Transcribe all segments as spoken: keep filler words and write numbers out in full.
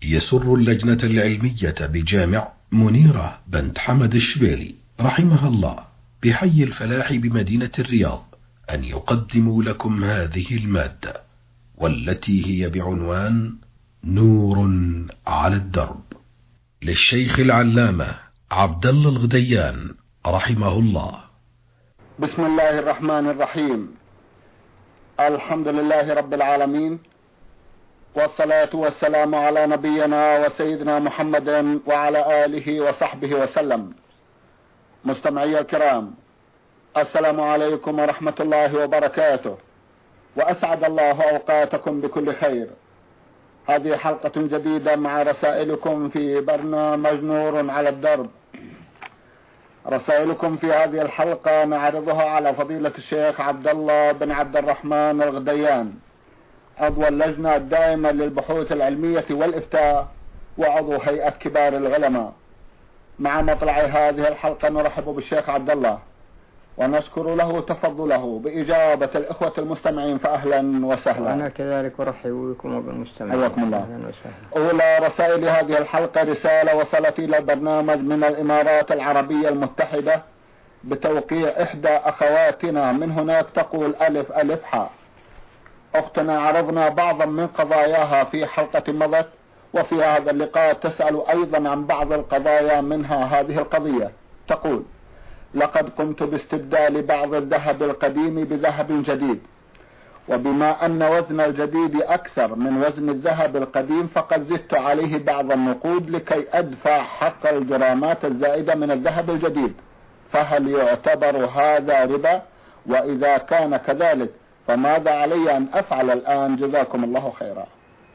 يسر اللجنة العلمية بجامع منيرة بنت حمد الشبيلي رحمها الله بحي الفلاح بمدينة الرياض أن يقدموا لكم هذه المادة، والتي هي بعنوان نور على الدرب، للشيخ العلامة عبد الله الغديان رحمه الله. بسم الله الرحمن الرحيم. الحمد لله رب العالمين، والصلاة والسلام على نبينا وسيدنا محمد وعلى آله وصحبه وسلم. مستمعي الكرام، السلام عليكم ورحمة الله وبركاته، وأسعد الله أوقاتكم بكل خير. هذه حلقة جديدة مع رسائلكم في برنامج نور على الدرب. رسائلكم في هذه الحلقة نعرضها على فضيلة الشيخ عبد الله بن عبد الرحمن الغديان، عضو اللجنة الدائمة للبحوث العلمية والإفتاء وعضو هيئة كبار العلماء. مع مطلع هذه الحلقة نرحب بالشيخ عبد الله ونشكر له تفضله بإجابة الإخوة المستمعين، فأهلا وسهلا. وأنا كذلك أرحب بكم وبالمستمعين. حياكم الله. أولى رسائل هذه الحلقة رسالة وصلت إلى البرنامج من الإمارات العربية المتحدة بتوقيع إحدى أخواتنا من هناك، تقول ألف ألف حاء. أختنا عرضنا بعضا من قضاياها في حلقة مضت، وفي هذا اللقاء تسأل أيضا عن بعض القضايا، منها هذه القضية. تقول: لقد قمت باستبدال بعض الذهب القديم بذهب جديد، وبما أن وزن الجديد أكثر من وزن الذهب القديم فقد زدت عليه بعض النقود لكي أدفع حق الجرامات الزائدة من الذهب الجديد، فهل يعتبر هذا ربا؟ وإذا كان كذلك فماذا علي أن أفعل الآن؟ جزاكم الله خيرا.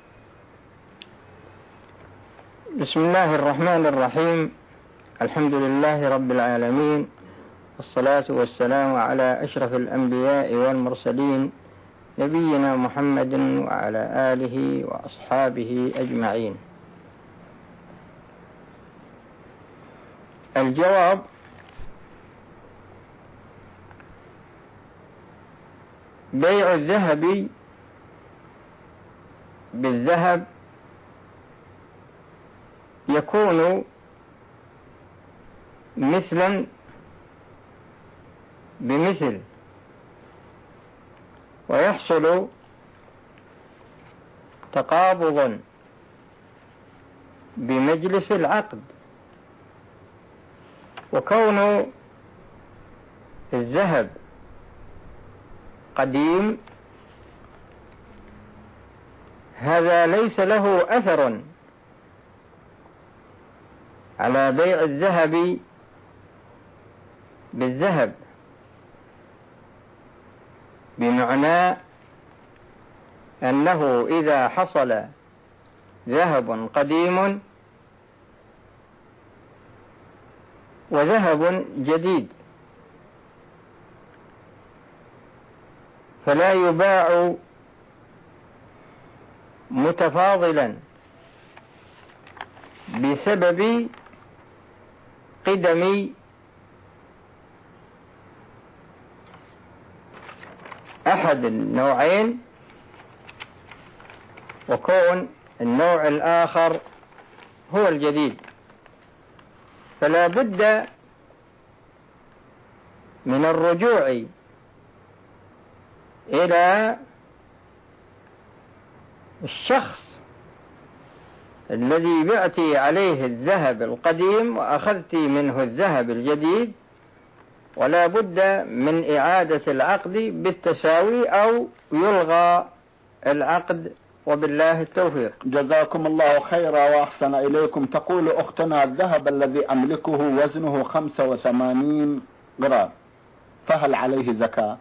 بسم الله الرحمن الرحيم. الحمد لله رب العالمين، والصلاة والسلام على أشرف الأنبياء والمرسلين، نبينا محمد وعلى آله وأصحابه أجمعين. الجواب: بيع الذهب بالذهب يكون مثلا بمثل، ويحصل تقابض بمجلس العقد. وكون الذهب قديم هذا ليس له أثر على بيع الذهب بالذهب، بمعنى أنه إذا حصل ذهب قديم وذهب جديد فلا يباع متفاضلا بسبب قدم أحد النوعين وكون النوع الآخر هو الجديد. فلا بد من الرجوع إلى الشخص الذي بعت عليه الذهب القديم وأخذت منه الذهب الجديد، ولا بد من إعادة العقد بالتساوي أو يلغى العقد، وبالله التوفيق. جزاكم الله خيرا وأحسن إليكم. تقول أختنا: الذهب الذي أملكه وزنه خمسة وثمانين جرام، فهل عليه زكاة؟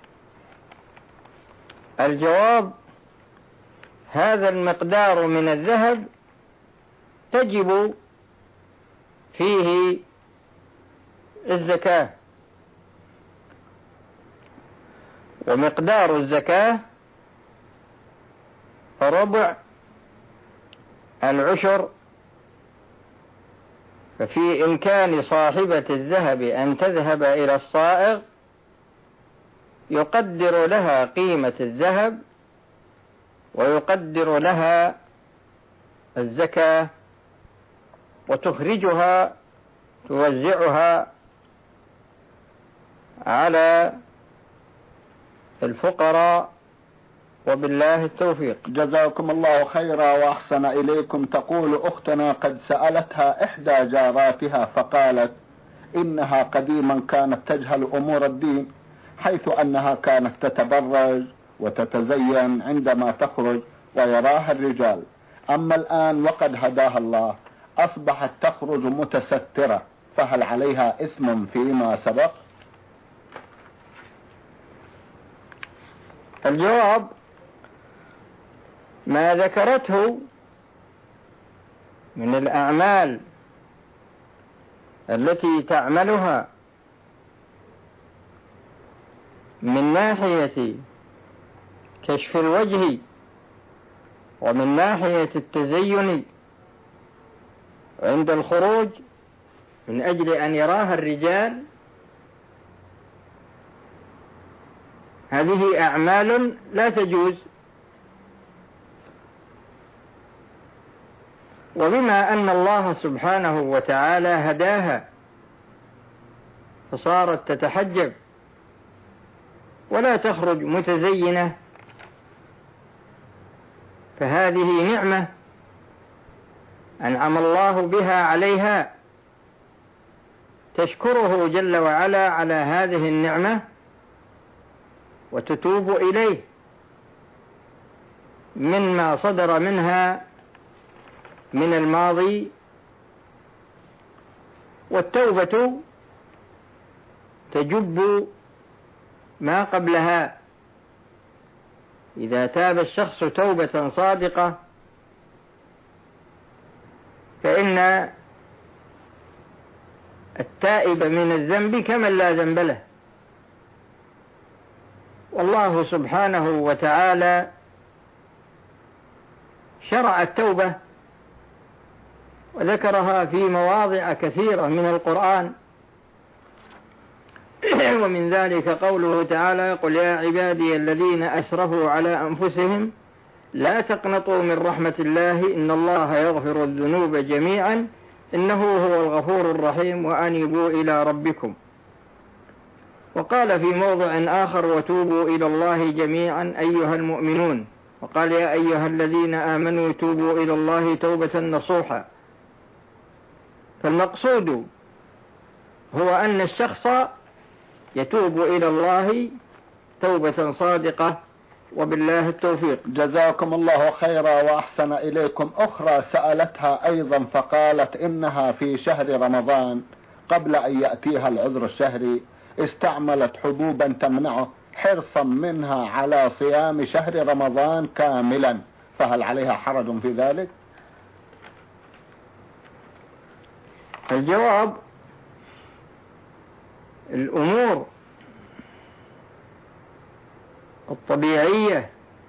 الجواب: هذا المقدار من الذهب تجب فيه الزكاة، ومقدار الزكاة ربع العشر. ففي إمكان صاحبة الذهب أن تذهب إلى الصائغ يقدر لها قيمة الذهب ويقدر لها الزكاة وتخرجها توزعها على الفقراء، وبالله التوفيق. جزاكم الله خيرا وأحسن إليكم. تقول أختنا قد سألتها إحدى جاراتها فقالت إنها قديما كانت تجهل أمور الدين، حيث أنها كانت تتبرج وتتزين عندما تخرج ويراها الرجال، أما الآن وقد هداها الله أصبحت تخرج متسترة، فهل عليها إثم فيما سبق؟ الجواب: ما ذكرته من الأعمال التي تعملها من ناحية كشف الوجه ومن ناحية التزين عند الخروج من أجل أن يراها الرجال، هذه أعمال لا تجوز. وبما أن الله سبحانه وتعالى هداها فصارت تتحجب ولا تخرج متزينة، فهذه نعمة أنعم الله بها عليها، تشكره جل وعلا على هذه النعمة وتتوب إليه مما صدر منها من الماضي. والتوبة تجب ما قبلها. إذا تاب الشخص توبة صادقة فإن التائب من الذنب كمن لا ذنب له. والله سبحانه وتعالى شرع التوبة وذكرها في مواضع كثيرة من القرآن، ومن ذلك قوله تعالى: قل يا عبادي الذين أسرفوا على أنفسهم لا تقنطوا من رحمة الله إن الله يغفر الذنوب جميعا إنه هو الغفور الرحيم وأنيبوا إلى ربكم. وقال في موضع آخر: وتوبوا إلى الله جميعا أيها المؤمنون. وقال: يا أيها الذين آمنوا توبوا إلى الله توبة نصوحا. فالمقصود هو أن الشخص يتوب إلى الله توبة صادقة، وبالله التوفيق. جزاكم الله خيرا وأحسن إليكم. أخرى سألتها أيضا فقالت إنها في شهر رمضان قبل أن يأتيها العذر الشهري استعملت حبوبا تمنعه حرصا منها على صيام شهر رمضان كاملا، فهل عليها حرج في ذلك؟ الجواب: الأمور الطبيعية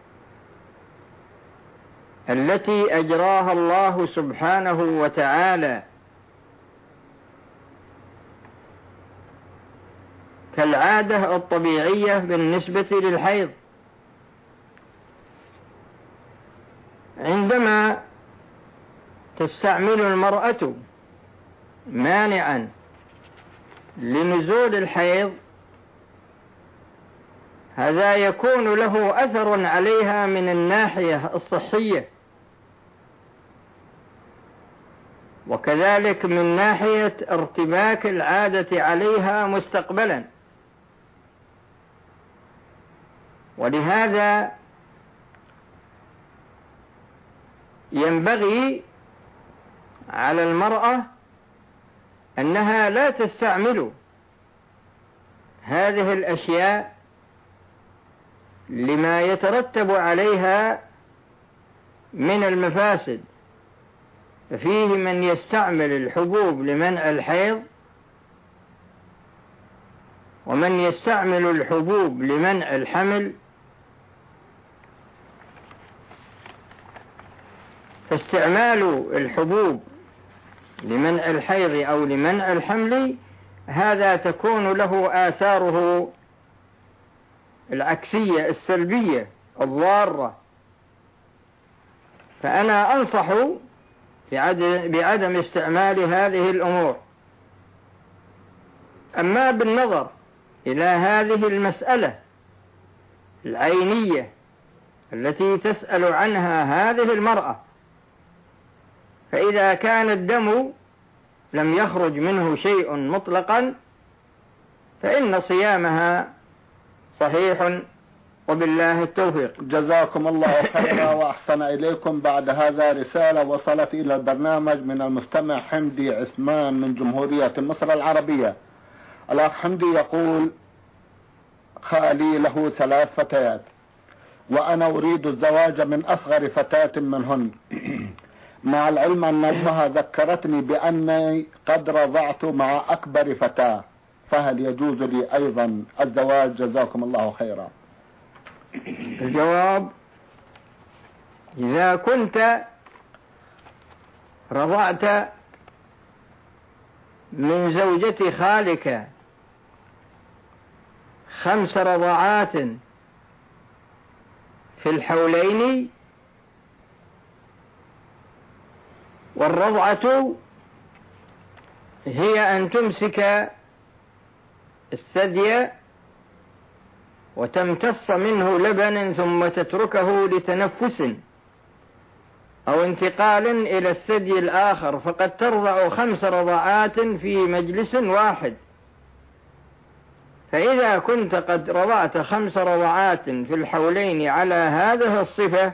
التي أجراها الله سبحانه وتعالى كالعادة الطبيعية بالنسبة للحيض، عندما تستعمل المرأة مانعا لنزول الحيض هذا يكون له أثر عليها من الناحية الصحية، وكذلك من ناحية ارتباك العادة عليها مستقبلا. ولهذا ينبغي على المرأة أنها لا تستعمل هذه الأشياء لما يترتب عليها من المفاسد. ففيه من يستعمل الحبوب لمنع الحيض، ومن يستعمل الحبوب لمنع الحمل. فاستعمال الحبوب لمنع الحيض أو لمنع الحمل هذا تكون له آثاره العكسية السلبية الضارة. فأنا أنصح بعدم استعمال هذه الأمور. أما بالنظر إلى هذه المسألة العينية التي تسأل عنها هذه المرأة، فإذا كان الدم لم يخرج منه شيء مطلقا فإن صيامها صحيح وبالله التوفيق. جزاكم الله خيرا وأحسن إليكم. بعد هذا رسالة وصلت إلى البرنامج من المستمع حمدي عثمان من جمهورية مصر العربية. الأخ حمدي يقول: خالي له ثلاث فتيات وأنا أريد الزواج من أصغر فتاة منهن، مع العلم أن أمها ذكرتني بأني قد رضعت مع أكبر فتاة، فهل يجوز لي أيضا الزواج؟ جزاكم الله خيرا. الجواب: إذا كنت رضعت من زوجة خالك خمس رضعات في الحولين، والرضعة هي أن تمسك الثدي وتمتص منه لبنا ثم تتركه لتنفس أو انتقال إلى الثدي الآخر، فقد ترضع خمس رضعات في مجلس واحد. فإذا كنت قد رضعت خمس رضعات في الحولين على هذه الصفة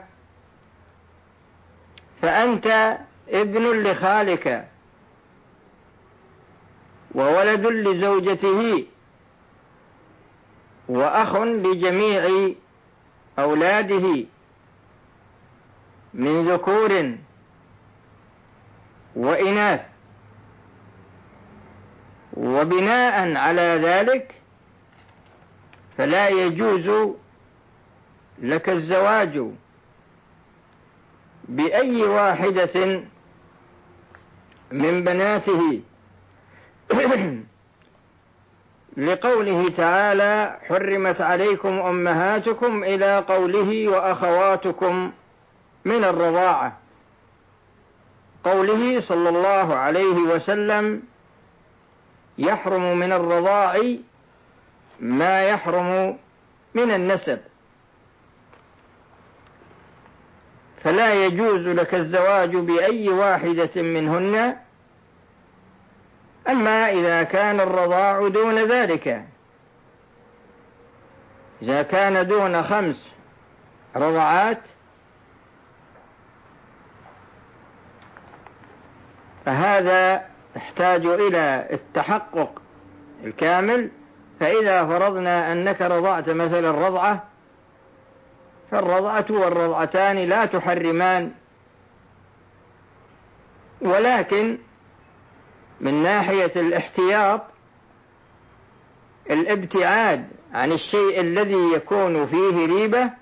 فأنت ابن لخالك وولد لزوجته وأخ لجميع أولاده من ذكور وإناث. وبناء على ذلك فلا يجوز لك الزواج بأي واحدة من بناته لقوله تعالى: حرمت عليكم أمهاتكم، إلى قوله: وأخواتكم من الرضاعة، قوله صلى الله عليه وسلم: يحرم من الرضاع ما يحرم من النسب. فلا يجوز لك الزواج بأي واحدة منهن. أما إذا كان الرضاع دون ذلك، إذا كان دون خمس رضعات فهذا يحتاج إلى التحقق الكامل. فإذا فرضنا أنك رضعت مثلا رضعة، فالرضعة والرضعتان لا تحرمان، ولكن من ناحية الاحتياط الابتعاد عن الشيء الذي يكون فيه ريبة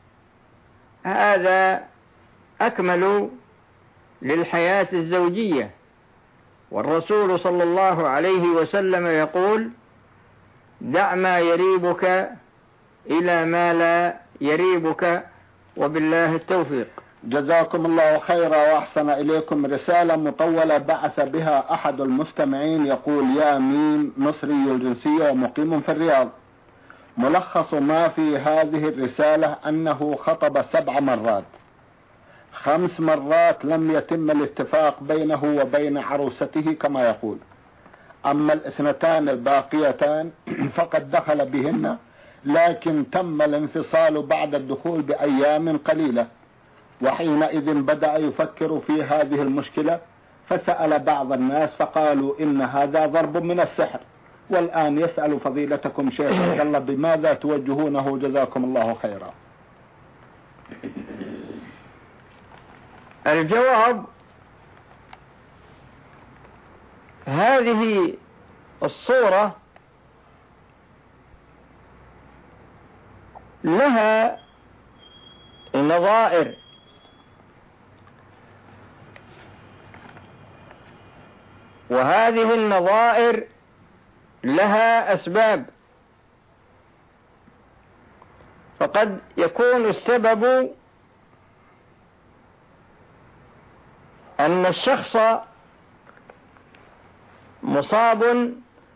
هذا أكمل للحياة الزوجية. والرسول صلى الله عليه وسلم يقول: دع ما يريبك إلى ما لا يريبك، وبالله التوفيق. جزاكم الله خيرا وأحسن إليكم. رسالة مطولة بعث بها أحد المستمعين يقول: يا ميم، مصري الجنسية ومقيم في الرياض. ملخص ما في هذه الرسالة أنه خطب سبع مرات، خمس مرات لم يتم الاتفاق بينه وبين عروسته كما يقول، أما الاثنتان الباقيتان فقد دخل بهن، لكن تم الانفصال بعد الدخول بأيام قليلة. وحينئذ بدأ يفكر في هذه المشكلة، فسأل بعض الناس فقالوا إن هذا ضرب من السحر. والآن يسأل فضيلتكم شيخ عبد الله بماذا توجهونه؟ جزاكم الله خيرا. الجواب: هذه الصورة لها نظائر، وهذه النظائر لها أسباب. فقد يكون السبب أن الشخص مصاب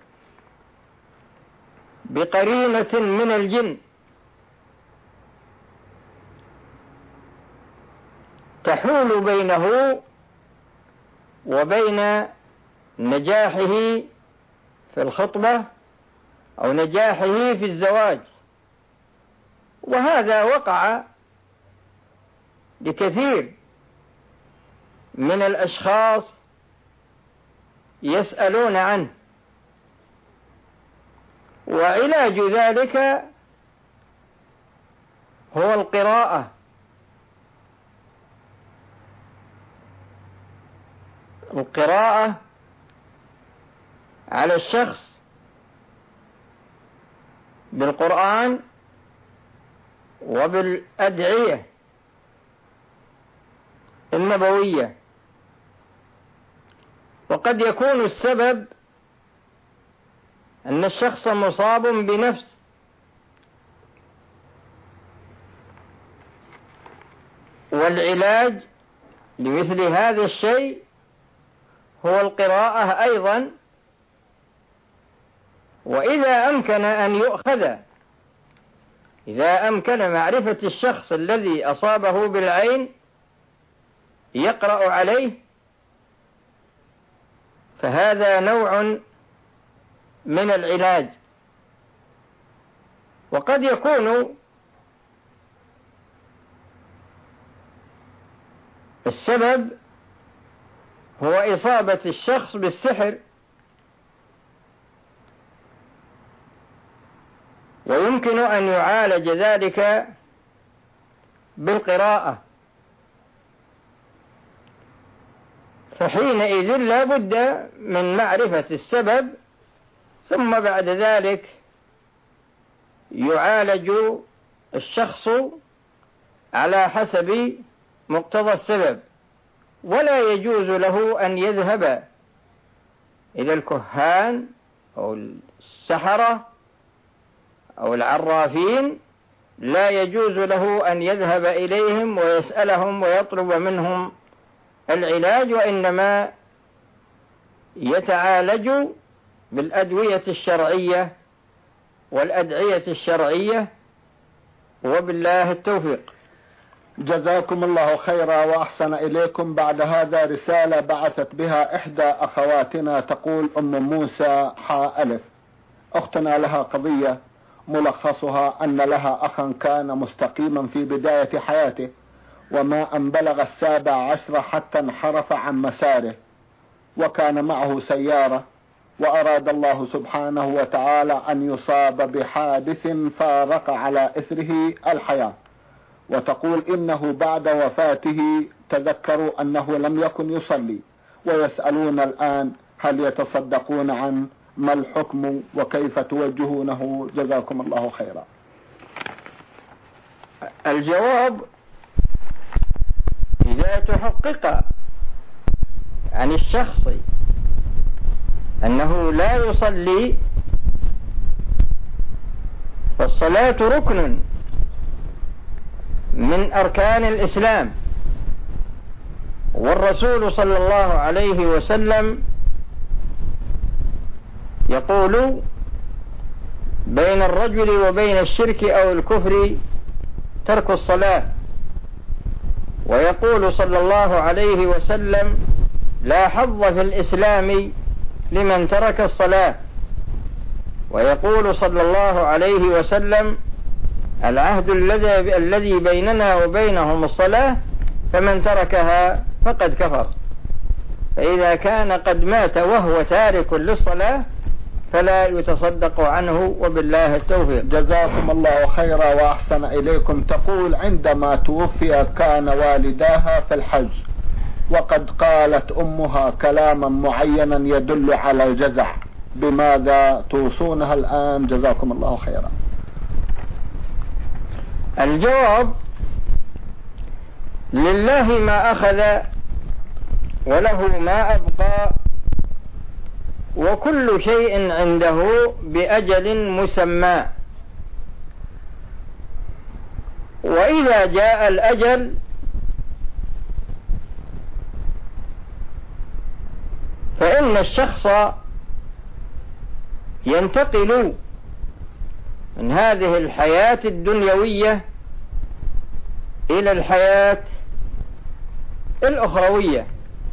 بقرينة من الجن تحول بينه وبين نجاحه في الخطبة أو نجاحه في الزواج، وهذا وقع لكثير من الأشخاص يسألون عنه. وعلاج ذلك هو القراءة، القراءة على الشخص بالقرآن وبالأدعية النبوية. وقد يكون السبب أن الشخص مصاب بنفس، والعلاج لمثل هذا الشيء هو القراءة أيضا. وإذا أمكن أن يؤخذ، إذا أمكن معرفة الشخص الذي أصابه بالعين يقرأ عليه، فهذا نوع من العلاج. وقد يكون السبب هو إصابة الشخص بالسحر، ويمكن أن يعالج ذلك بالقراءة، فحينئذ لا بد من معرفة السبب، ثم بعد ذلك يعالج الشخص على حسب مقتضى السبب. ولا يجوز له أن يذهب إلى الكهان أو السحرة أو العرافين، لا يجوز له أن يذهب إليهم ويسألهم ويطلب منهم العلاج، وإنما يتعالج بالأدوية الشرعية والأدعية الشرعية، وبالله التوفيق. جزاكم الله خيرا وأحسن إليكم. بعد هذا رسالة بعثت بها إحدى أخواتنا تقول: أم موسى حاء ألف، أختنا لها قضية ملخصها أن لها أخا كان مستقيما في بداية حياته، وما أن بلغ السابع عشر حتى انحرف عن مساره، وكان معه سيارة، وأراد الله سبحانه وتعالى أن يصاب بحادث فارق على إثره الحياة. وتقول إنه بعد وفاته تذكروا أنه لم يكن يصلي، ويسألون الآن هل يتصدقون عنه؟ ما الحكم وكيف توجهونه؟ جزاكم الله خيرا. الجواب: إذا تحقق عن الشخص أنه لا يصلي، فالصلاة ركن من أركان الإسلام، والرسول صلى الله عليه وسلم يقول: بين الرجل وبين الشرك أو الكفر ترك الصلاة. ويقول صلى الله عليه وسلم: لا حظ في الإسلام لمن ترك الصلاة. ويقول صلى الله عليه وسلم: العهد الذي بيننا وبينهم الصلاة، فمن تركها فقد كفر. فإذا كان قد مات وهو تارك للصلاة فلا يتصدق عنه، وبالله التوفيق. جزاكم الله خيرا وأحسن إليكم. تقول: عندما توفي كان والداها في الحج، وقد قالت أمها كلاما معينا يدل على الجزع، بماذا توصونها الآن؟ جزاكم الله خيرا. الجواب: لله ما أخذ وله ما أبقى، وكل شيء عنده بأجل مسمى. وإذا جاء الأجل لأن الشخص ينتقل من هذه الحياة الدنيوية إلى الحياة الأخروية،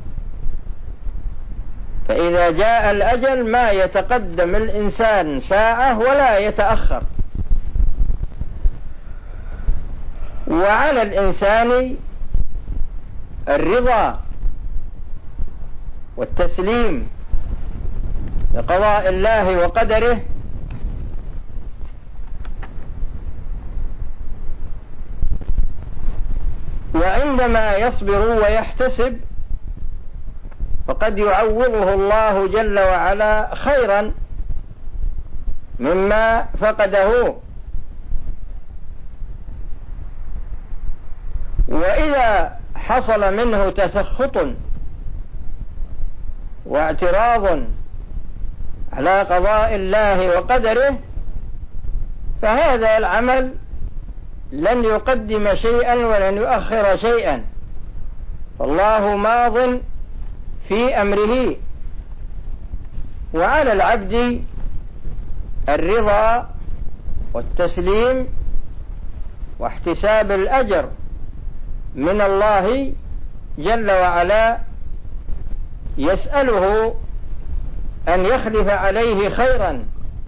فإذا جاء الأجل ما يتقدم الإنسان ساعة ولا يتأخر. وعلى الإنسان الرضا والتسليم لقضاء الله وقدره، وعندما يصبر ويحتسب فقد يعوضه الله جل وعلا خيرا مما فقده. وإذا حصل منه تسخط واعتراض على قضاء الله وقدره فهذا العمل لن يقدم شيئا ولن يؤخر شيئا، فالله ماض في أمره. وعلى العبد الرضا والتسليم واحتساب الأجر من الله جل وعلا، يسأله أن يخلف عليه خيرا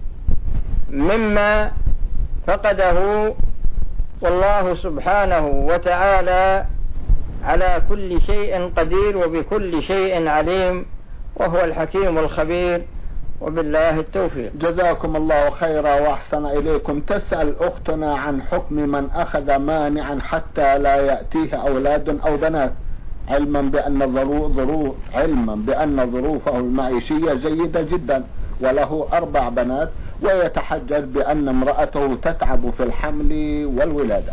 مما فقده، والله سبحانه وتعالى على كل شيء قدير وبكل شيء عليم، وهو الحكيم الخبير، وبالله التوفيق. جزاكم الله خيرا وأحسن إليكم. تسأل أختنا عن حكم من أخذ مانعا حتى لا يأتيه أولاد أو بنات، علما بأن ظروف علما بأن ظروفه المعيشية جيدة جدا وله أربع بنات، ويتحجج بأن امرأته تتعب في الحمل والولادة.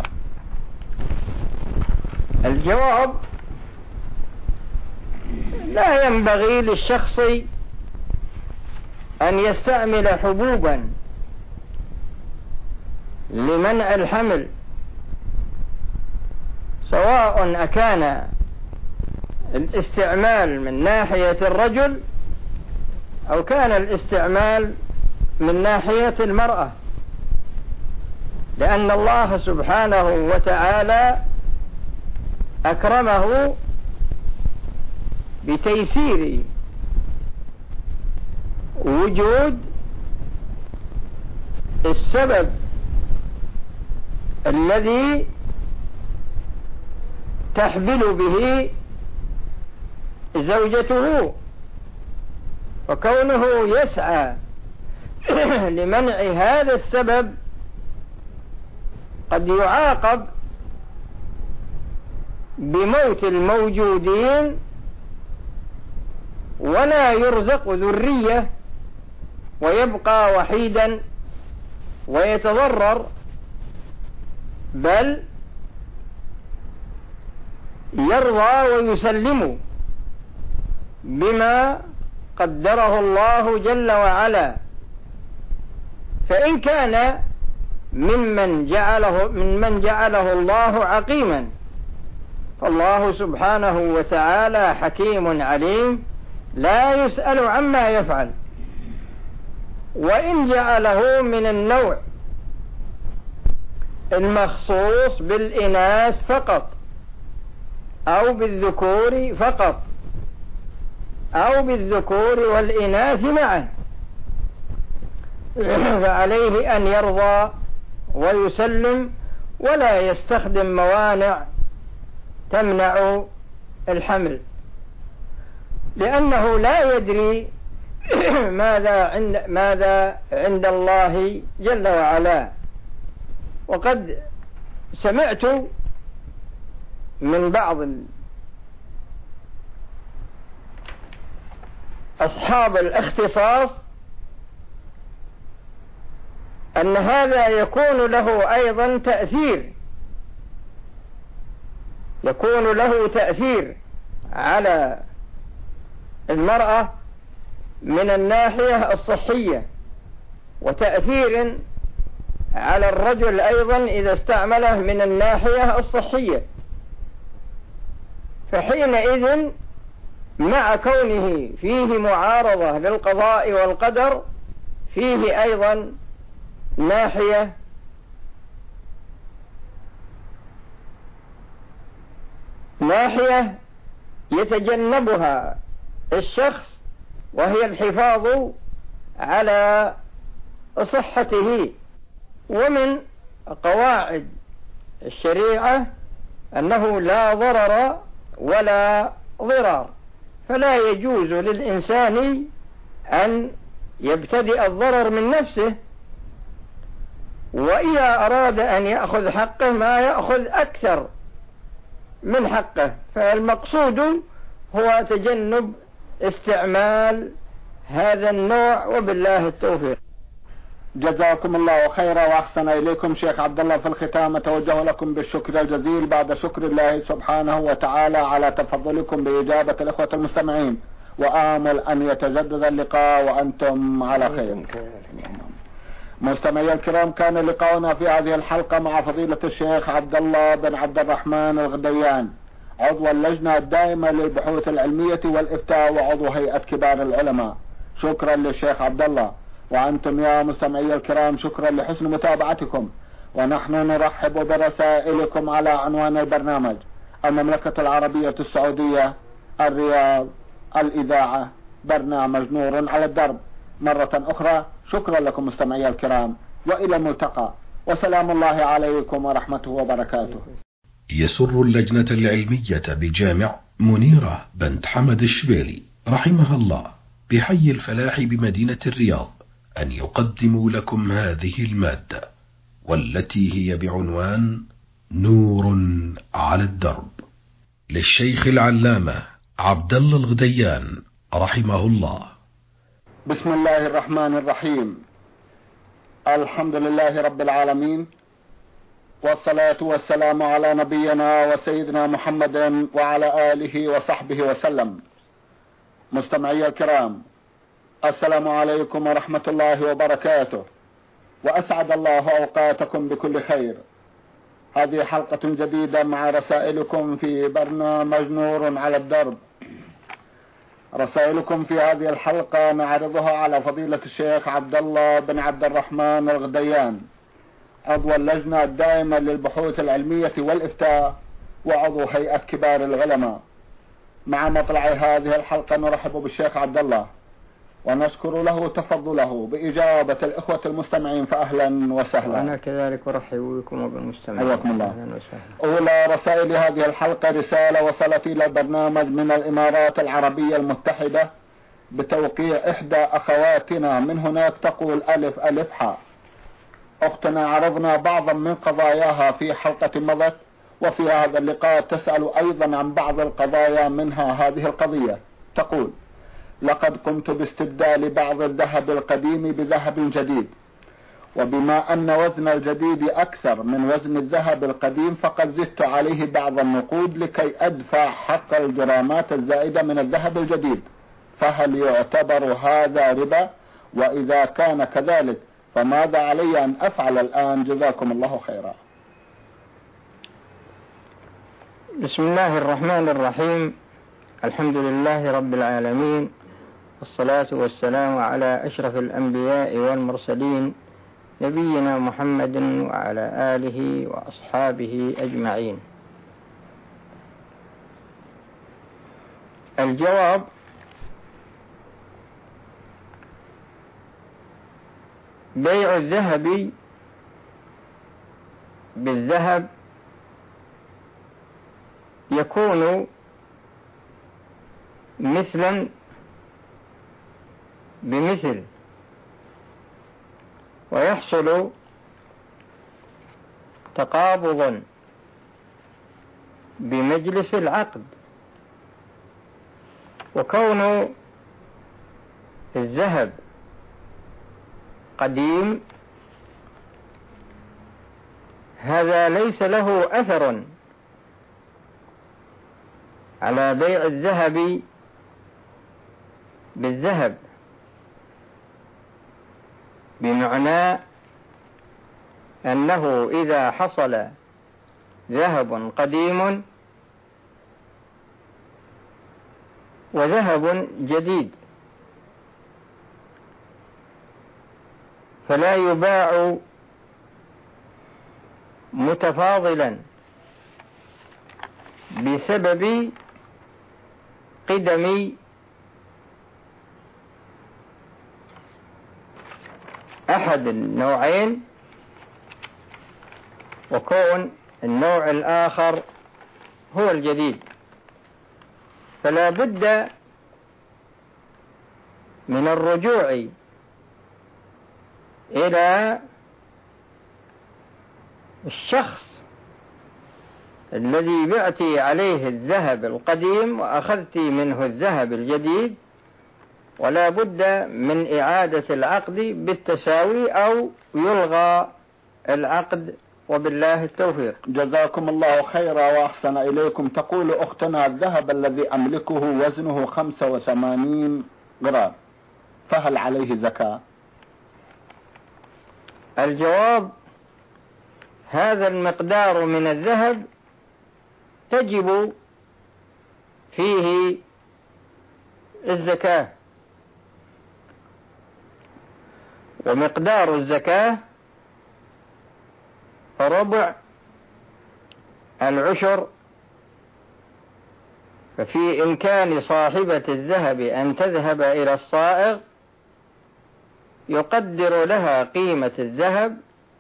الجواب: لا ينبغي للشخص أن يستعمل حبوبا لمنع الحمل، سواء أكان الاستعمال من ناحية الرجل أو كان الاستعمال من ناحية المرأة، لأن الله سبحانه وتعالى أكرمه بتيسير وجود السبب الذي تحبل به زوجته، وكونه يسعى لمنع هذا السبب قد يعاقب بموت الموجودين ولا يرزق ذرية ويبقى وحيدا ويتضرر، بل يرضى ويسلم بما قدره الله جل وعلا. فإن كان ممن جعله ممن جعله الله عقيما فالله سبحانه وتعالى حكيم عليم لا يسأل عما يفعل. وإن جعله من النوع المخصوص بالإناث فقط أو بالذكور فقط أو بالذكور والإناث معا، فعليه أن يرضى ويسلم ولا يستخدم موانع تمنع الحمل، لأنه لا يدري ماذا عند ماذا عند الله جل وعلا. وقد سمعت من بعض أصحاب الاختصاص أن هذا يكون له أيضا تأثير يكون له تأثير على المرأة من الناحية الصحية، وتأثير على الرجل أيضا إذا استعمله من الناحية الصحية. فحينئذ مع كونه فيه معارضة للقضاء والقدر فيه أيضا ناحية ناحية يتجنبها الشخص، وهي الحفاظ على صحته. ومن قواعد الشريعة أنه لا ضرر ولا ضرار، فلا يجوز للإنسان أن يبتدئ الضرر من نفسه، وإذا أراد أن يأخذ حقه ما يأخذ أكثر من حقه. فالمقصود هو تجنب استعمال هذا النوع، وبالله التوفيق. جزاكم الله خيرا وأحسن إليكم شيخ عبد الله. في الختام أتوجه لكم بالشكر الجزيل بعد شكر الله سبحانه وتعالى على تفضلكم بإجابة الإخوة المستمعين، وآمل أن يتجدد اللقاء وأنتم على خير. مستمعي الكرام، كان لقاؤنا في هذه الحلقة مع فضيلة الشيخ عبد الله بن عبد الرحمن الغديان، عضو اللجنة الدائمة للبحوث العلمية والإفتاء وعضو هيئة كبار العلماء. شكرا للشيخ عبد الله. وأنتم يا مستمعي الكرام شكرا لحسن متابعتكم، ونحن نرحب برسائلكم على عنوان البرنامج: المملكة العربية السعودية، الرياض، الإذاعة، برنامج نور على الدرب. مرة أخرى شكرا لكم مستمعي الكرام، وإلى الملتقى، وسلام الله عليكم ورحمته وبركاته. يسر اللجنة العلمية بجامع منيرة بنت حمد الشبيلي رحمها الله بحي الفلاح بمدينة الرياض أن يقدموا لكم هذه المادة، والتي هي بعنوان نور على الدرب، للشيخ العلامة عبد الله الغديان رحمه الله. بسم الله الرحمن الرحيم. الحمد لله رب العالمين، والصلاة والسلام على نبينا وسيدنا محمد وعلى آله وصحبه وسلم. مستمعي الكرام، السلام عليكم ورحمة الله وبركاته، وأسعد الله أوقاتكم بكل خير. هذه حلقة جديدة مع رسائلكم في برنامج نور على الدرب. رسائلكم في هذه الحلقة نعرضها على فضيلة الشيخ عبد الله بن عبد الرحمن الغديان، عضو اللجنة الدائمة للبحوث العلمية والإفتاء وعضو هيئة كبار العلماء. مع مطلع هذه الحلقة نرحب بالشيخ عبد الله ونشكر له تفضله بإجابة الإخوة المستمعين، فأهلا وسهلا. وأنا كذلك أرحب بكم وبالمستمعين. حياكم الله. أولى رسائل هذه الحلقة رسالة وصلت إلى البرنامج من الإمارات العربية المتحدة بتوقيع إحدى أخواتنا من هناك، تقول: ألف ألف حاء. أختنا عرضنا بعضا من قضاياها في حلقة مضت، وفي هذا اللقاء تسأل أيضا عن بعض القضايا، منها هذه القضية. تقول: لقد قمت باستبدال بعض الذهب القديم بذهب جديد، وبما أن وزن الجديد أكثر من وزن الذهب القديم فقد زدت عليه بعض النقود لكي أدفع حق الجرامات الزائدة من الذهب الجديد، فهل يعتبر هذا ربا؟ وإذا كان كذلك فماذا علي أن أفعل الآن؟ جزاكم الله خيرا. بسم الله الرحمن الرحيم. الحمد لله رب العالمين، والصلاة والسلام على أشرف الأنبياء والمرسلين، نبينا محمد وعلى آله وأصحابه أجمعين. الجواب: بيع الذهب بالذهب يكون مثلا بمثل، ويحصل تقابض بمجلس العقد. وكون الذهب قديم هذا ليس له أثر على بيع الذهب بالذهب، بمعنى أنه إذا حصل ذهب قديم وذهب جديد، فلا يباع متفاضلا بسبب قدم أحد النوعين وكون النوع الآخر هو الجديد. فلا بد من الرجوع إلى الشخص الذي بعت عليه الذهب القديم وأخذت منه الذهب الجديد، ولا بد من إعادة العقد بالتساوي أو يلغى العقد، وبالله التوفيق. جزاكم الله خيرا وأحسن إليكم. تقول أختنا: الذهب الذي أملكه وزنه خمسة وثمانين جرام، فهل عليه زكاة؟ الجواب: هذا المقدار من الذهب تجب فيه الزكاة، ومقدار الزكاة ربع العشر. ففي إمكان صاحبة الذهب أن تذهب إلى الصائغ يقدر لها قيمة الذهب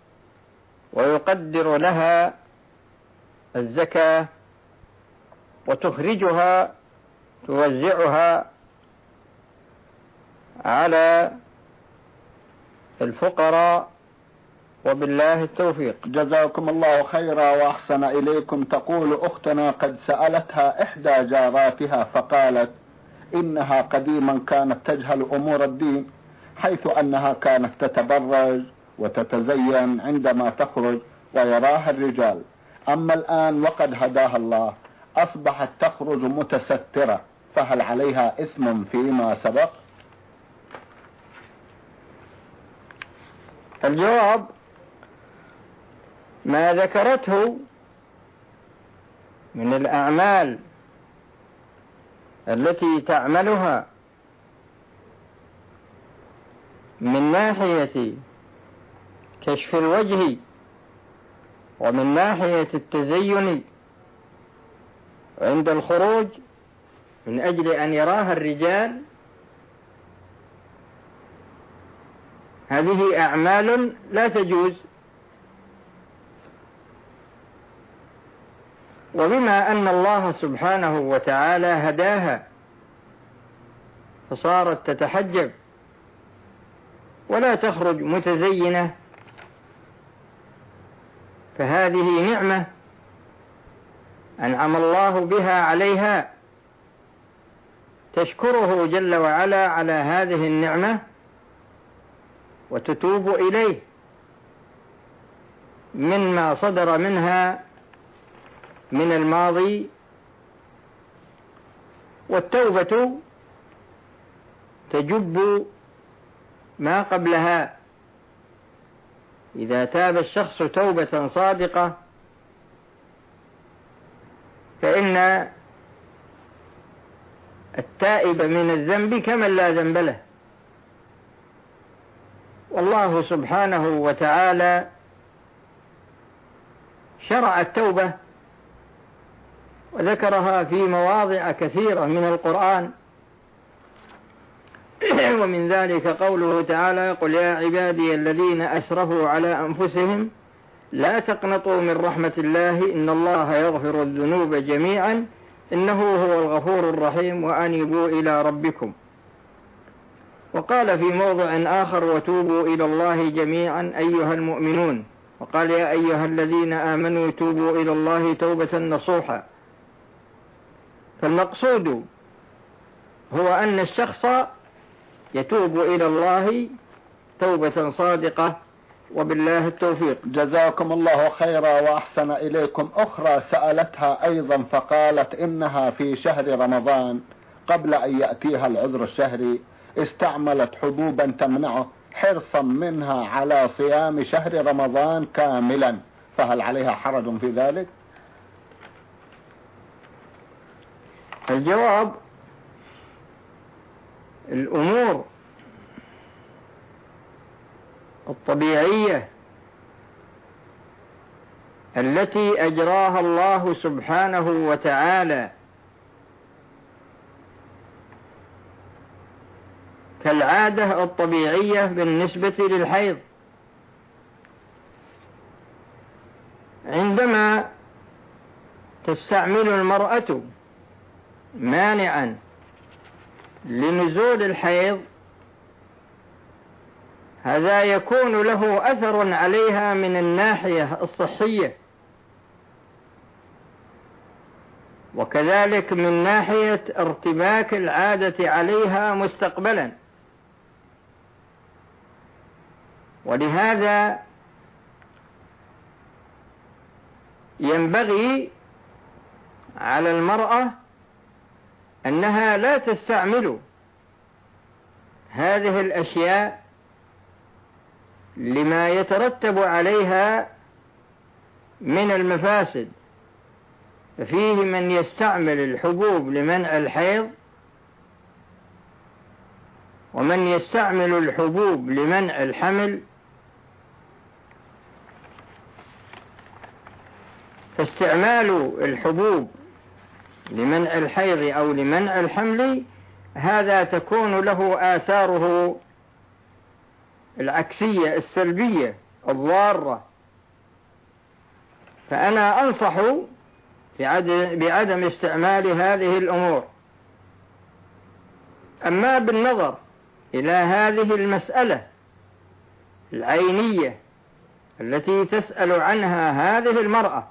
ويقدر لها الزكاة وتخرجها توزعها على الفقراء، وبالله التوفيق. جزاكم الله خيرا وأحسن إليكم. تقول أختنا: قد سألتها إحدى جاراتها فقالت إنها قديما كانت تجهل أمور الدين، حيث أنها كانت تتبرج وتتزين عندما تخرج ويراها الرجال، أما الآن وقد هداها الله أصبحت تخرج متسترة، فهل عليها إثم فيما سبق؟ الجواب: ما ذكرته من الأعمال التي تعملها من ناحية كشف الوجه ومن ناحية التزين عند الخروج من أجل أن يراها الرجال، هذه أعمال لا تجوز. وبما أن الله سبحانه وتعالى هداها فصارت تتحجب ولا تخرج متزينة، فهذه نعمة أنعم الله بها عليها، تشكره جل وعلا على هذه النعمة وتتوب إليه مما صدر منها من الماضي. والتوبة تجب ما قبلها. إذا تاب الشخص توبة صادقة فإن التائب من الذنب كمن لا ذنب له. والله سبحانه وتعالى شرع التوبة وذكرها في مواضع كثيرة من القرآن، ومن ذلك قوله تعالى: قل يا عبادي الذين أسرفوا على أنفسهم لا تقنطوا من رحمة الله إن الله يغفر الذنوب جميعا إنه هو الغفور الرحيم وأنيبوا إلى ربكم. وقال في موضع آخر: وتوبوا إلى الله جميعا أيها المؤمنون. وقال: يا أيها الذين آمنوا توبوا إلى الله توبة نصوحا. فالمقصود هو أن الشخص يتوب إلى الله توبة صادقة، وبالله التوفيق. جزاكم الله خيرا وأحسن إليكم. أخرى سألتها أيضا فقالت إنها في شهر رمضان قبل أن يأتيها العذر الشهري استعملت حبوبا تمنعه حرصا منها على صيام شهر رمضان كاملا، فهل عليها حرج في ذلك؟ الجواب: الأمور الطبيعية التي أجراها الله سبحانه وتعالى كالعادة الطبيعية بالنسبة للحيض. عندما تستعمل المرأة مانعا لنزول الحيض هذا يكون له أثر عليها من الناحية الصحية، وكذلك من ناحية ارتباك العادة عليها مستقبلا. ولهذا ينبغي على المرأة أنها لا تستعمل هذه الأشياء لما يترتب عليها من المفاسد. ففيه من يستعمل الحبوب لمنع الحيض، ومن يستعمل الحبوب لمنع الحمل. فاستعمال الحبوب لمنع الحيض أو لمنع الحمل هذا تكون له آثاره العكسية السلبية الضارة. فأنا أنصح بعدم استعمال هذه الأمور. أما بالنظر إلى هذه المسألة العينية التي تسأل عنها هذه المرأة،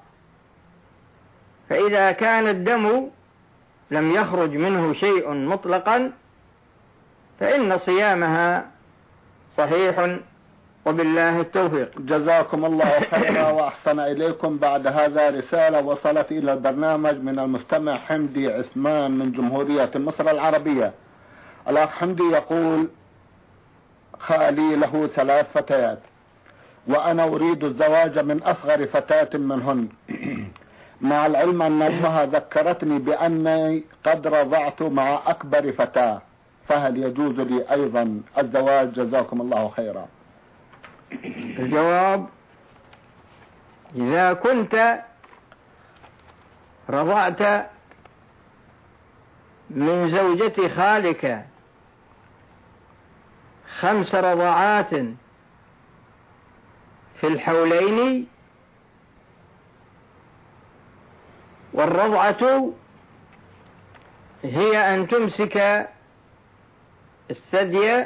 فإذا كان الدم لم يخرج منه شيء مطلقا فإن صيامها صحيح، وبالله التوفيق. جزاكم الله خيرا وأحسن إليكم. بعد هذا رسالة وصلت إلى البرنامج من المستمع حمدي عثمان من جمهورية مصر العربية. الأخ حمدي يقول: خالي له ثلاث فتيات وأنا أريد الزواج من أصغر فتاة منهن، مع العلم أن أمها ذكرتني بأني قد رضعت مع أكبر فتاة، فهل يجوز لي أيضا الزواج؟ جزاكم الله خيرا. الجواب: إذا كنت رضعت من زوجة خالك خمس رضعات في الحولين، والرضعة هي أن تمسك الثدي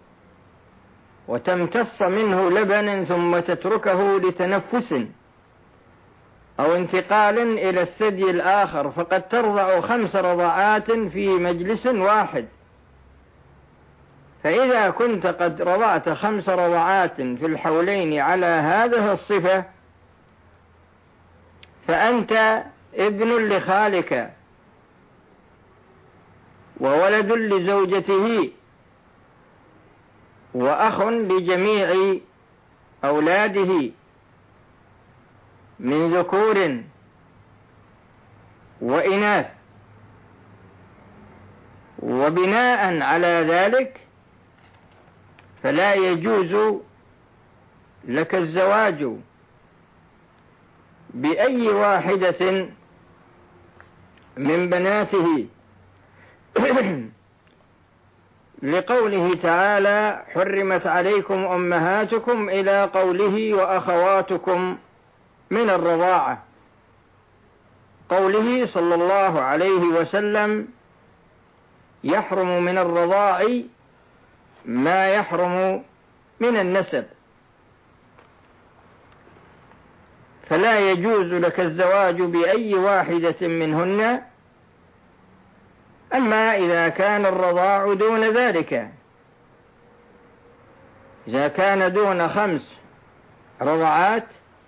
وتمتص منه لبنا ثم تتركه لتنفس أو انتقال إلى الثدي الآخر، فقد ترضع خمس رضعات في مجلس واحد. فإذا كنت قد رضعت خمس رضعات في الحولين على هذه الصفة فأنت ابن لخالك وولد لزوجته وأخ لجميع أولاده من ذكور وإناث. وبناء على ذلك فلا يجوز لك الزواج بأي واحدة من بناته لقوله تعالى: حرمت عليكم أمهاتكم، إلى قوله: وأخواتكم من الرضاعة، قوله صلى الله عليه وسلم: يحرم من الرضاع ما يحرم من النسب. فلا يجوز لك الزواج بأي واحدة منهن. أما إذا كان الرضاع دون ذلك، إذا كان دون خمس رضعات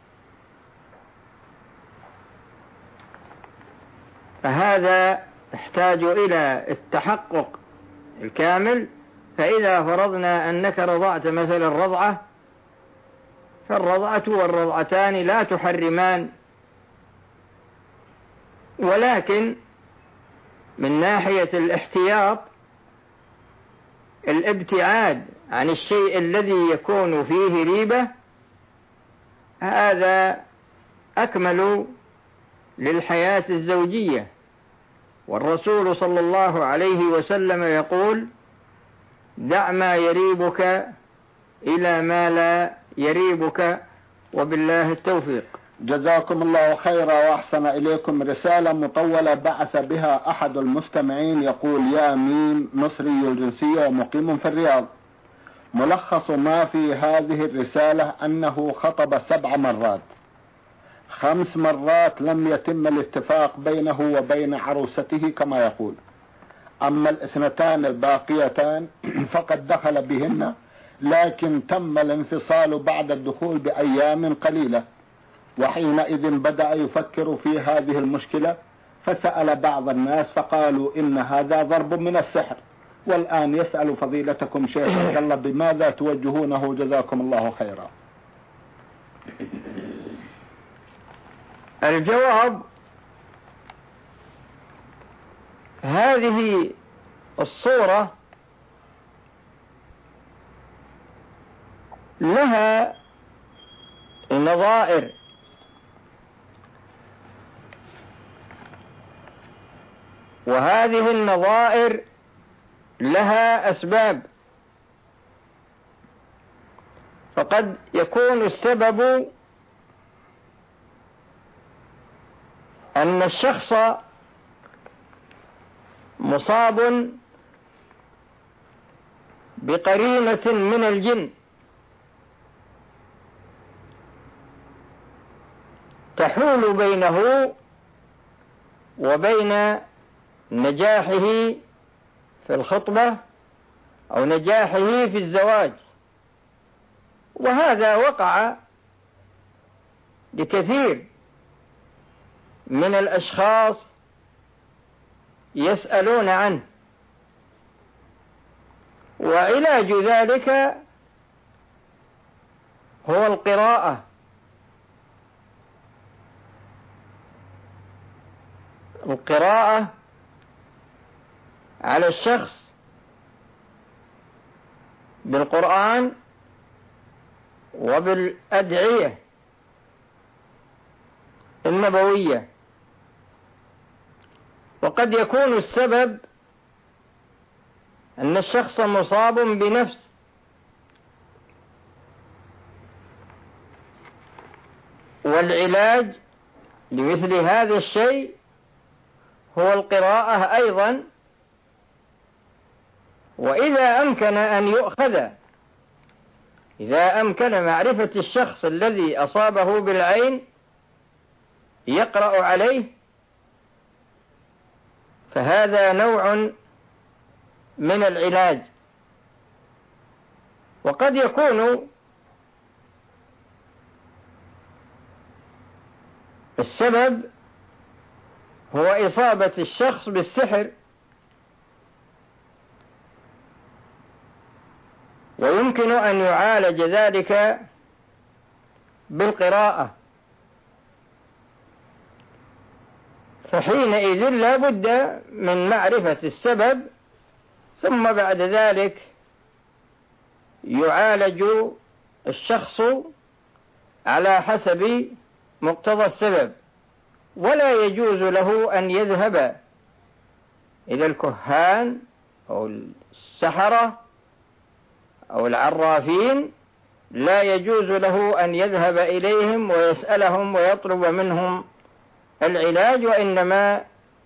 فهذا يحتاج إلى التحقق الكامل. فإذا فرضنا أنك رضعت مثلا رضعة، فالرضعة والرضعتان لا تحرمان، ولكن من ناحية الاحتياط الابتعاد عن الشيء الذي يكون فيه ريبة هذا أكمل للحياة الزوجية. والرسول صلى الله عليه وسلم يقول: دع ما يريبك إلى ما لا يريبك، وبالله التوفيق. جزاكم الله خيرا وأحسن إليكم. رسالة مطولة بعث بها أحد المستمعين يقول: يا ميم، مصري الجنسية ومقيم في الرياض. ملخص ما في هذه الرسالة أنه خطب سبع مرات، خمس مرات لم يتم الاتفاق بينه وبين عروسته كما يقول، أما الاثنتان الباقيتان فقد دخل بهن، لكن تم الانفصال بعد الدخول بأيام قليلة. وحينئذ بدأ يفكر في هذه المشكلة، فسأل بعض الناس فقالوا إن هذا ضرب من السحر. والآن يسأل فضيلتكم شيخ عبد الله بماذا توجهونه؟ جزاكم الله خيرا. الجواب: هذه الصورة لها نظائر، وهذه النظائر لها أسباب. فقد يكون السبب أن الشخص مصاب بقرينة من الجن تحول بينه وبين نجاحه في الخطبة أو نجاحه في الزواج. وهذا وقع لكثير من الأشخاص يسألون عنه. وعلاج ذلك هو القراءة. القراءة على الشخص بالقرآن وبالأدعية النبوية. وقد يكون السبب أن الشخص مصاب بنفس، والعلاج لمثل هذا الشيء هو القراءة أيضا. وإذا أمكن أن يؤخذ، إذا أمكن معرفة الشخص الذي أصابه بالعين يقرأ عليه، فهذا نوع من العلاج. وقد يكون السبب هو إصابة الشخص بالسحر، ويمكن أن يعالج ذلك بالقراءة. فحينئذ لا بد من معرفة السبب، ثم بعد ذلك يعالج الشخص على حسب مقتضى السبب. ولا يجوز له أن يذهب إلى الكهان أو السحرة أو العرافين، لا يجوز له أن يذهب إليهم ويسألهم ويطلب منهم العلاج، وإنما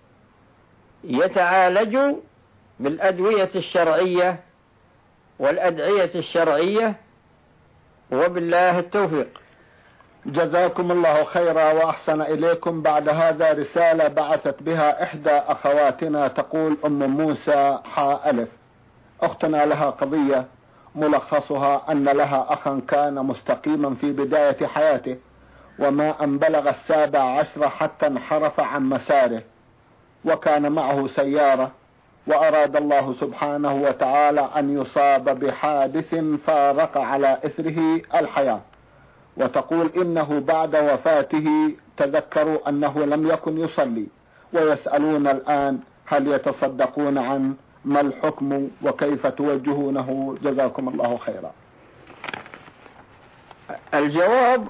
يتعالج بالأدوية الشرعية والأدعية الشرعية، وبالله التوفيق. جزاكم الله خيرا وأحسن إليكم. بعد هذا رسالة بعثت بها إحدى أخواتنا تقول: أم موسى حاء ألف. أختنا لها قضية ملخصها أن لها أخا كان مستقيما في بداية حياته، وما أن بلغ السابع عشر حتى انحرف عن مساره، وكان معه سيارة، وأراد الله سبحانه وتعالى أن يصاب بحادث فارق على إثره الحياة. وتقول إنه بعد وفاته تذكروا أنه لم يكن يصلي، ويسألون الآن هل يتصدقون عنه ما الحكم وكيف توجهونه؟ جزاكم الله خيرا. الجواب: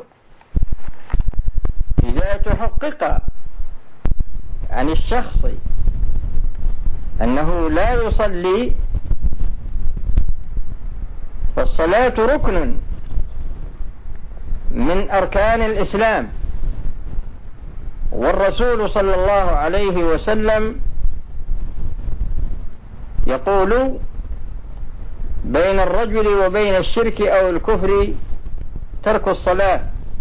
إذا تحقق عن الشخص أنه لا يصلي فالصلاة ركن من أركان الإسلام، والرسول صلى الله عليه وسلم يقول: بين الرجل وبين الشرك أو الكفر ترك الصلاة.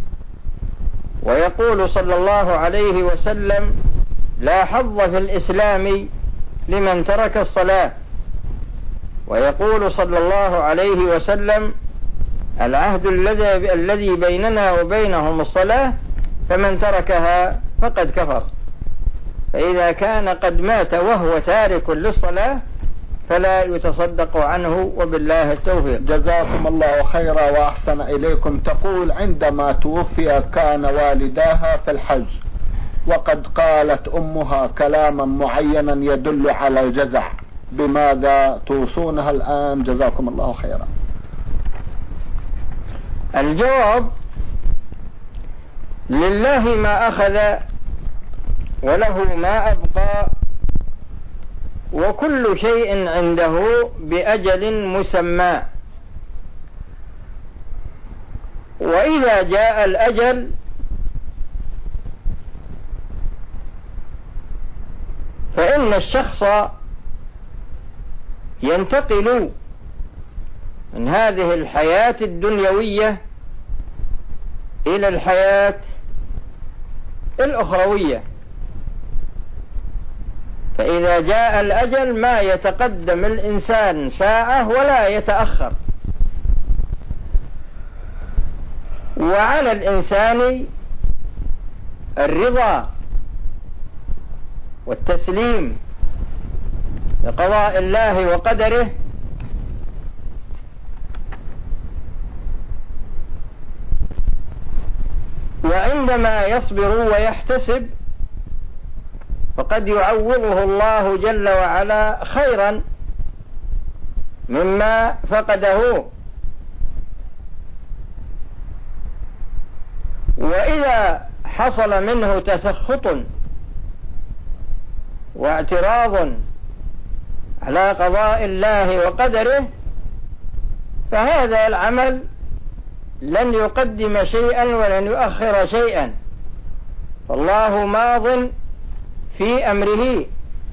ويقول صلى الله عليه وسلم: لا حظ في الإسلام لمن ترك الصلاة. ويقول صلى الله عليه وسلم: العهد الذي الذي بيننا وبينهم الصلاة، فمن تركها فقد كفر. فإذا كان قد مات وهو تارك للصلاة فلا يتصدق عنه، وبالله التوفيق. جزاكم الله خيرا وأحسن إليكم. تقول: عندما توفي كان والداها في الحج، وقد قالت أمها كلاما معينا يدل على الجزع، بماذا توصونها الآن؟ جزاكم الله خيرا. الجواب: لله ما أخذ وله ما أبقى، وكل شيء عنده بأجل مسمى. وإذا جاء الأجل فإن الشخص ينتقل من هذه الحياة الدنيوية إلى الحياة الأخروية. فإذا جاء الأجل ما يتقدم الإنسان ساعة ولا يتأخر، وعلى الإنسان الرضا والتسليم لقضاء الله وقدره، وعندما يصبر ويحتسب فقد يعوضه الله جل وعلا خيرا مما فقده. وإذا حصل منه تسخط واعتراض على قضاء الله وقدره فهذا العمل لن يقدم شيئا ولن يؤخر شيئا، فالله ماض في أمره.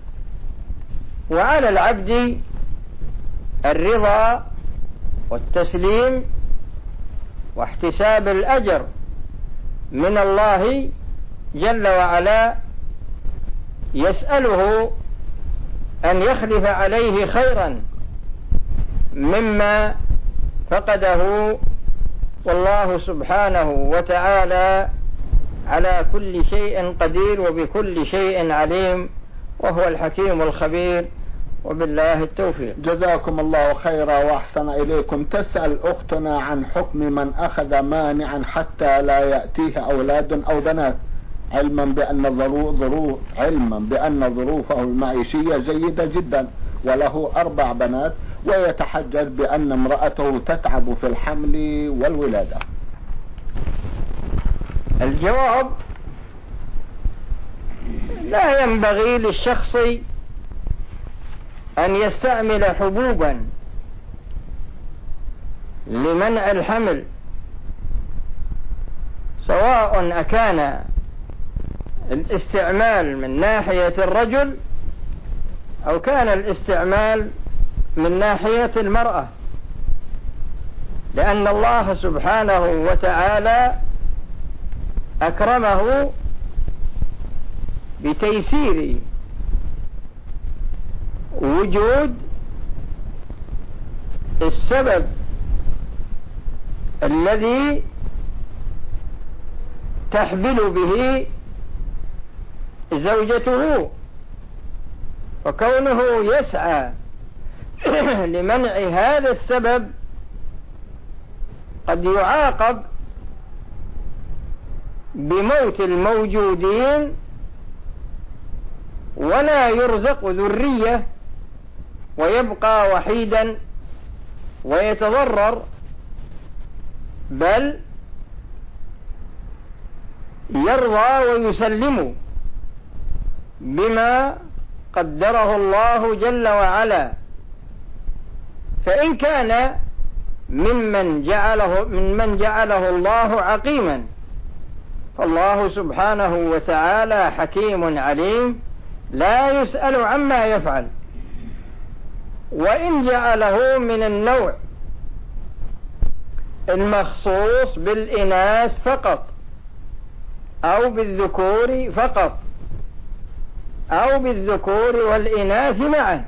وعلى العبد الرضا والتسليم واحتساب الأجر من الله جل وعلا، يسأله أن يخلف عليه خيرا مما فقده، والله سبحانه وتعالى على كل شيء قدير وبكل شيء عليم، وهو الحكيم الخبير، وبالله التوفيق. جزاكم الله خيرا وأحسن إليكم. تسأل أختنا عن حكم من أخذ مانعا حتى لا يأتيه أولاد أو بنات، علما بأن ظروف علما بأن ظروفه المعيشية جيدة جدا، وله أربع بنات، ويتحجج بأن امرأته تتعب في الحمل والولادة. الجواب: لا ينبغي للشخص أن يستعمل حبوبا لمنع الحمل، سواء أكان الاستعمال من ناحية الرجل أو كان الاستعمال من ناحية المرأة، لأن الله سبحانه وتعالى أكرمه بتيسير وجود السبب الذي تحبل به زوجته، وكونه يسعى لمنع هذا السبب قد يعاقب بموت الموجودين ولا يرزق ذرية ويبقى وحيدا ويتضرر، بل يرضى ويسلم بما قدره الله جل وعلا. فإن كان ممن جعله ممن جعله الله عقيما فالله سبحانه وتعالى حكيم عليم لا يسأل عما يفعل. وإن جعله من النوع المخصوص بالإناث فقط أو بالذكور فقط أو بالذكور والإناث معا،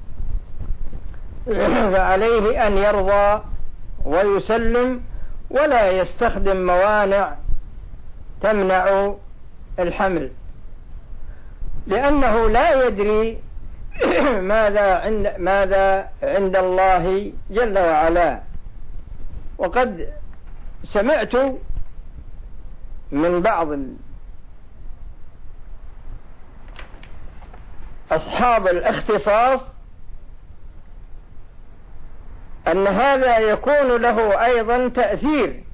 فعليه أن يرضى ويسلم ولا يستخدم موانع تمنع الحمل، لأنه لا يدري ماذا عند ماذا عند الله جل وعلا. وقد سمعت من بعض أصحاب الاختصاص أن هذا يكون له أيضا تأثير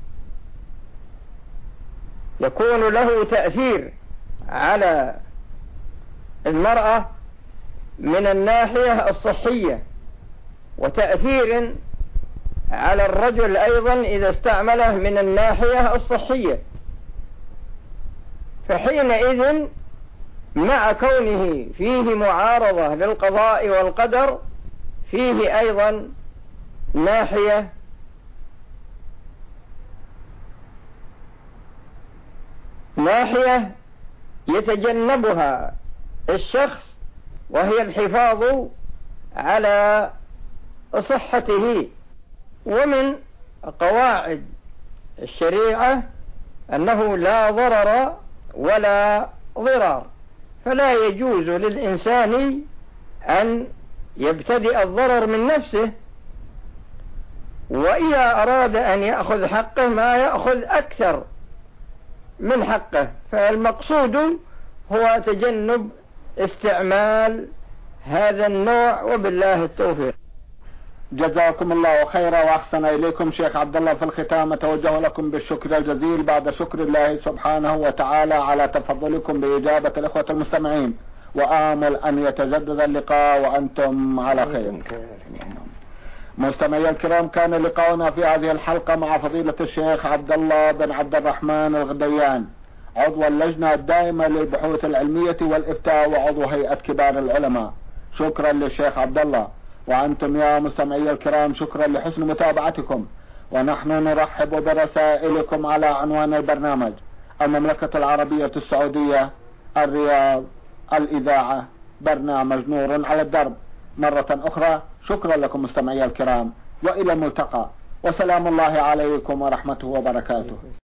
يكون له تأثير على المرأة من الناحية الصحية، وتأثير على الرجل أيضا إذا استعمله من الناحية الصحية. فحينئذ مع كونه فيه معارضة للقضاء والقدر فيه أيضا ناحية ناحية يتجنبها الشخص، وهي الحفاظ على صحته. ومن قواعد الشريعة أنه لا ضرر ولا ضرار، فلا يجوز للإنسان أن يبتدئ الضرر من نفسه، وإذا أراد أن يأخذ حقه ما يأخذ أكثر من حقه. فالمقصود هو تجنب استعمال هذا النوع، وبالله التوفيق. جزاكم الله خيرا وأحسن إليكم شيخ عبد الله. في الختام أتوجه لكم بالشكر الجزيل بعد شكر الله سبحانه وتعالى على تفضلكم بإجابة الإخوة المستمعين، وآمل أن يتجدد اللقاء وأنتم على خير. مستمعي الكرام، كان لقاؤنا في هذه الحلقة مع فضيلة الشيخ عبد الله بن عبد الرحمن الغديان، عضو اللجنة الدائمة للبحوث العلمية والإفتاء وعضو هيئة كبار العلماء. شكرا للشيخ عبد الله. وأنتم يا مستمعي الكرام شكرا لحسن متابعتكم، ونحن نرحب برسائلكم على عنوان البرنامج: المملكة العربية السعودية، الرياض، الإذاعة، برنامج نور على الدرب. مرة أخرى شكرا لكم مستمعي الكرام، وإلى الملتقى، وسلام الله عليكم ورحمته وبركاته.